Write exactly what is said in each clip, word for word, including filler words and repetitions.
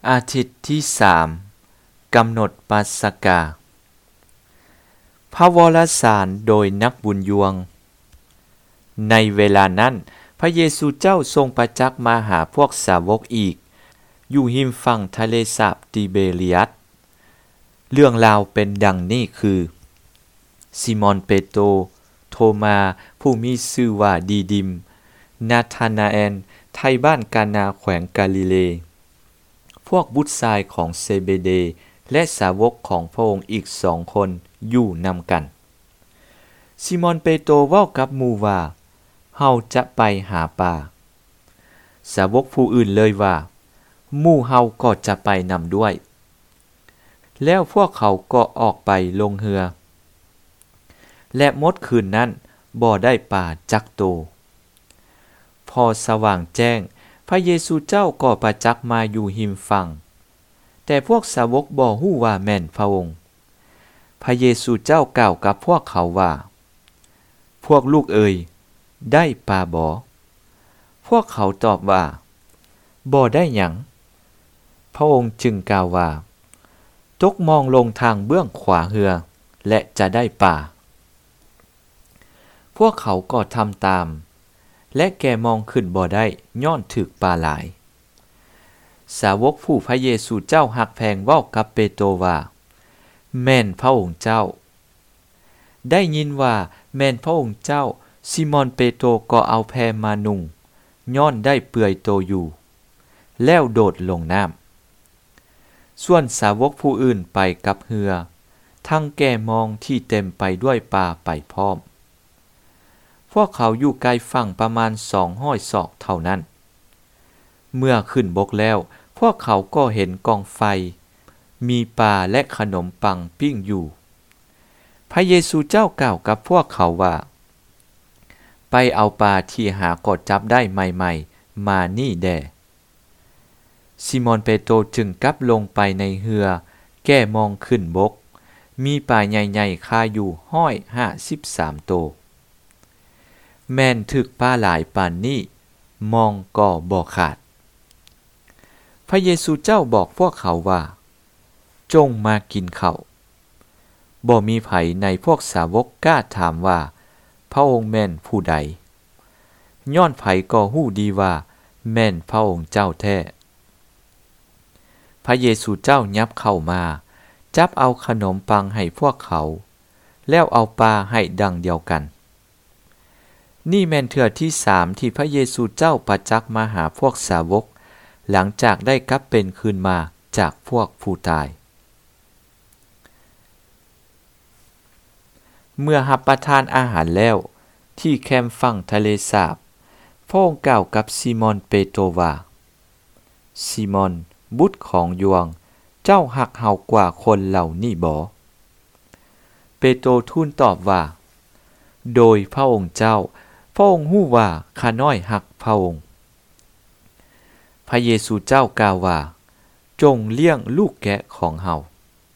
อาทิตย์ที่สามกำหนดปัสกาพระวรสารโดยนักบุญยวงในเวลานั้นพระเยซูเจ้าทรงประจักษ์มาหาพวกสาวกอีกอยู่หิมฝั่งทะเลสาบติเบเรียสเรื่องราวเป็นดังนี้คือซิมอนเปโตรโทมาผู้มีชื่อว่าดีดิมนาธานาเอลไทบ้านกานาแขวงกาลิเลพวกบุตรชายของเซเบเดและสาวกของพระองค์อีกสองคนอยู่นำกันซิมอนเปโตรเว้ากับหมู่ว่าเฮาจะไปหาปลาสาวกผู้อื่นเลยว่าหมู่เฮาก็จะไปนำด้วยแล้วพวกเขาก็ออกไปลงเรือและมดคืนนั้นบ่ได้ปลาจักโตพอสว่างแจ้งพระเยซูเจ้าก็ประจักษ์มาอยู่หิมฝั่งแต่พวกสาวกบ่ฮู้ว่าแม่นพระองค์พระเยซูเจ้ากล่าวกับพวกเขาว่าพวกลูกเอ๋ยได้ปลาบ่พวกเขาตอบว่าบ่ได้หยังพระองค์จึงกล่าวว่าตกมองลงทางเบื้องขวาเรือและจะได้ปลาพวกเขาก็ทำตามและแกมองขึ้นบ่ได้ย้อนถึกปลาหลายสาวกผู้พระเยซูเจ้าหักแพงเว้ากับเปโตรว่าแม่นพระองค์เจ้าได้ยินว่าแม่นพระองค์เจ้าซิมอนเปโตรก็เอาแพมานุ่งย้อนได้เปื่อยโตอยู่แล้วโดดลงน้ำส่วนสาวกผู้อื่นไปกับเรือทั้งแก่มองที่เต็มไปด้วยปลาไปพร้อมพวกเขาอยู่ไกลฝั่งประมาณสองร้อยศอกเท่านั้นเมื่อขึ้นบกแล้วพวกเขาก็เห็นกองไฟมีปลาและขนมปังปิ้งอยู่พระเยซูเจ้ากล่าวกับพวกเขาว่าไปเอาปลาที่หากดจับได้ใหม่ๆมานี่แด่ซิมอนเปโตรจึงกลับลงไปในเรือแก้มองขึ้นบกมีปลาใหญ่ๆคาอยู่ห้อยห้าสิบสามโตแม่นถึกปลาหลายปานนี้มองก็บ่ขาดพระเยซูเจ้าบอกพวกเขาว่าจงมากินข้าวบ่มีไผในพวกสาวกกล้าถามว่าพระองค์แม่นผู้ใดย้อนไผก็ฮู้ดีว่าแม่นพระองค์เจ้าแท้พระเยซูเจ้ายับเข้ามาจับเอาขนมปังให้พวกเขาแล้วเอาปลาให้ดังเดียวกันนี่แม่นเทื่อที่สามที่พระเยซูเจ้าประจักษ์มาหาพวกสาวกหลังจากได้กลับเป็นคืนมาจากพวกผู้ตายเมื่อรับประทานอาหารแล้วที่แคมป์ฝั่งทะเลสาบพระองค์กล่าวกับซิมอนเปโตรว่าซิมอนบุตรของยวงเจ้าหักเฮากว่าคนเหล่านี้บ่เปโตรทูลตอบว่าโดยพระองค์เจ้าพระองค์ฮู้ว่าข้าน้อยหักพระองค์พระเยซูเจ้ากล่าวว่าจงเลี้ยงลูกแกะของเฮา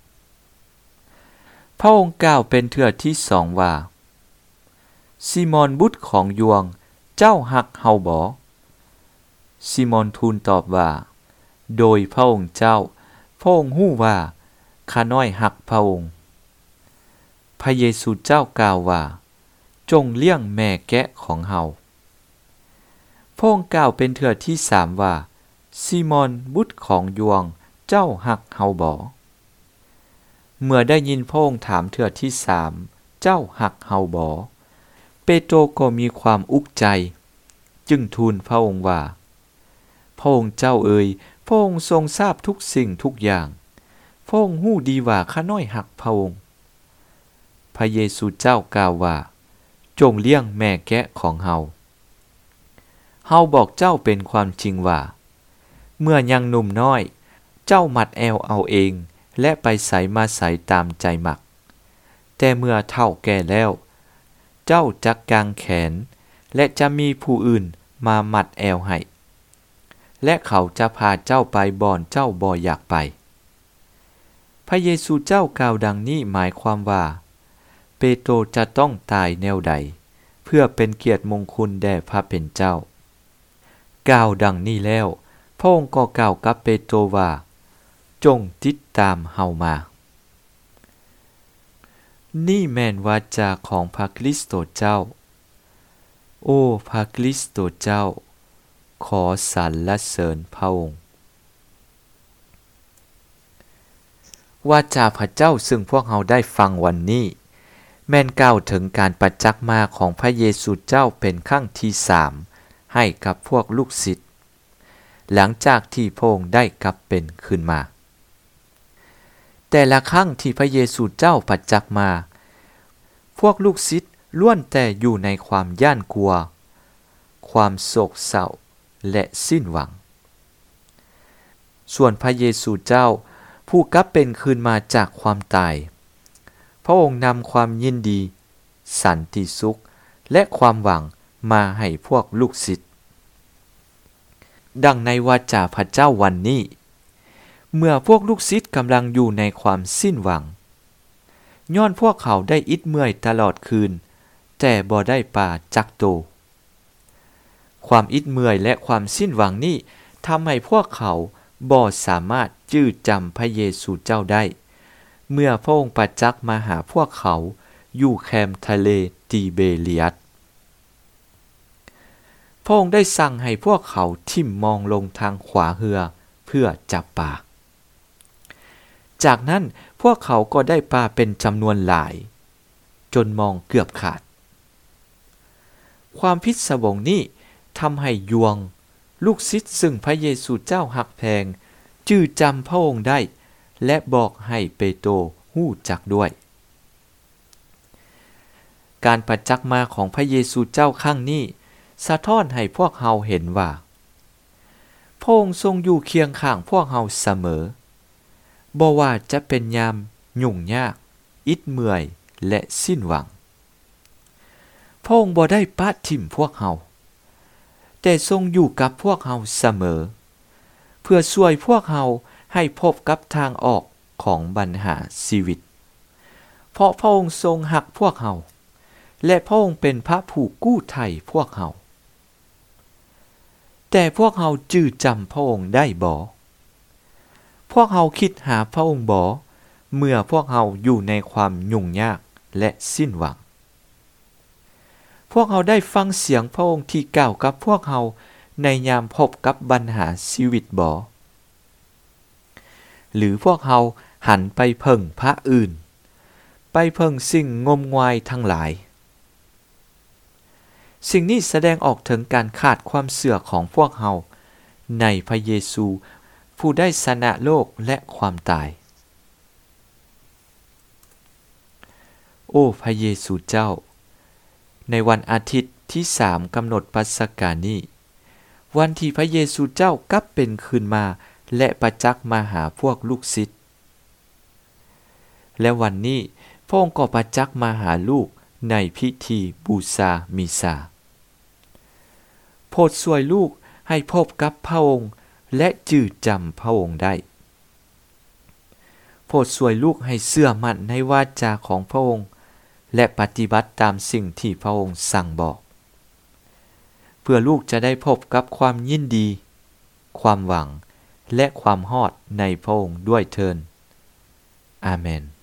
พระองค์กล่าวเป็นเทื่อที่สองว่าซิมอนบุตรของยวงเจ้าหักเฮาบ่ซิมอนทูลตอบว่าโดยพระองค์เจ้าพระองค์ฮู้ว่าข้าน้อยหักพระองค์พระเยซูเจ้ากล่าวว่าจงเลี้ยงแม่แกะของเฮาพระองค์กล่าวเป็นเทื่อที่สามว่าซิมอนบุตรของยวงเจ้าหักเฮาบ่เมื่อได้ยินพระองค์ถามเทื่อที่สามเจ้าหักเฮาบ่เปโตรก็มีความอุกใจจึงทูลพระองค์ว่าพระองค์เจ้าเอ๋ยพระองค์ทรงทราบทุกสิ่งทุกอย่างพระองค์ฮู้ดีว่าข้าน้อยหักพระองค์พระเยซูเจ้ากล่าวว่าจงเลี้ยงแม่แกะของเฮาเฮาบอกเจ้าเป็นความจริงว่าเมื่อยังหนุ่มน้อยเจ้ามัดแอวเอาเองและไปใส่มาใส่ตามใจมักแต่เมื่อเฒ่าแก่แล้วเจ้าจักกางแขนและจะมีผู้อื่นมามัดแอวให้และเขาจะพาเจ้าไปบ่อนเจ้าบ่อยากไปพระเยซูเจ้ากล่าวดังนี้หมายความว่าเปโตรจะต้องตายแนวใดเพื่อเป็นเกียรติมงคลแด่พระเป็นเจ้ากล่าวดังนี้แล้วพระองค์ก็กล่าวกับเปโตรว่าจงติดตามเฮามา นี่แม่นวาจาของพระคริสต์เจ้า โอ้พระคริสต์เจ้า ขอสรรเสริญพระองค์วาจาพระเจ้าซึ่งพวกเราได้ฟังวันนี้แม่นกล่าวถึงการประจักษ์มาของพระเยซูเจ้าเป็นครั้งที่สามให้กับพวกลูกศิษย์หลังจากที่พระองค์ได้กลับเป็นขึ้นมาแต่ละครั้งที่พระเยซูเจ้าประจักษ์มาพวกลูกศิษย์ล้วนแต่อยู่ในความย่านกลัวความโศกเศร้าและสิ้นหวังส่วนพระเยซูเจ้าผู้กลับเป็นคืนมาจากความตายพระองค์นำความยินดีสันติสุขและความหวังมาให้พวกลูกศิษย์ดังในวาจาพระเจ้าวันนี้เมื่อพวกลูกศิษย์กำลังอยู่ในความสิ้นหวังย้อนพวกเขาได้อิดเมื่อยตลอดคืนแต่บ่ได้ปลาจักโตความอิดเมื่อยและความสิ้นหวังนี้ทำให้พวกเขาบ่สามารถจื้อจำพระเยซูเจ้าได้เมื่อพระองค์ประจักษ์มาหาพวกเขาอยู่แคมป์ทะเลติเบเรียสพระองค์ได้สั่งให้พวกเขาทิ่มมองลงทางขวาเรือเพื่อจับปลาจากนั้นพวกเขาก็ได้ปลาเป็นจำนวนหลายจนมองเกือบขาดความพิศวงนี้ทำให้ยวงลูกศิษย์ซึ่งพระเยซูเจ้าหักแพงจื้อจำพระองค์ได้และบอกให้เปโตรฮู้จักด้วยการประจักษ์มาของพระเยซูเจ้าครั้งนี้สะท้อนให้พวกเราเห็นว่าพระองค์ทรงอยู่เคียงข้างพวกเราเสมอบ่ว่าจะเป็นยามยุ่งยากอิดเมื่อยและสิ้นหวังพระองค์บ่ได้ปะทิ่มพวกเราแต่ทรงอยู่กับพวกเราเสมอเพื่อช่วยพวกเราให้พบกับทางออกของปัญหาชีวิตเพราะพระองค์ทรงหักพวกเราและพระองค์เป็นพระผู้กู้ไถ่พวกเราแต่พวกเราจื้อจำพระองค์ได้บ่พวกเราคิดหาพระองค์บ่เมื่อพวกเราอยู่ในความยุ่งยากและสิ้นหวังพวกเราได้ฟังเสียงพระองค์ที่กล่าวกับพวกเราในยามพบกับปัญหาชีวิตบ่หรือพวกเราหันไปเพิ่งพระอื่นไปเพิ่งสิ่งงมงายทั้งหลายสิ่งนี้แสดงออกถึงการขาดความเชื่อของพวกเราในพระเยซูผู้ได้ชนะโลกและความตายโอ้พระเยซูเจ้าในวันอาทิตย์ที่สามกำหนดปัสกานี้วันที่พระเยซูเจ้ากลับเป็นคืนมาและประจักษ์มาหาพวกลูกศิษย์และวันนี้พระองค์ก็ประจักษ์มาหาลูกในพิธีบูชามิซาโปรดช่วยลูกให้พบกับพระองค์และจื้อจำพระองค์ได้โปรดช่วยลูกให้เชื่อมั่นในวาจาของพระองค์และปฏิบัติตามสิ่งที่พระองค์สั่งบอกเพื่อลูกจะได้พบกับความยินดีความหวังและความฮอดในพระองค์ด้วยเถิดอาเมน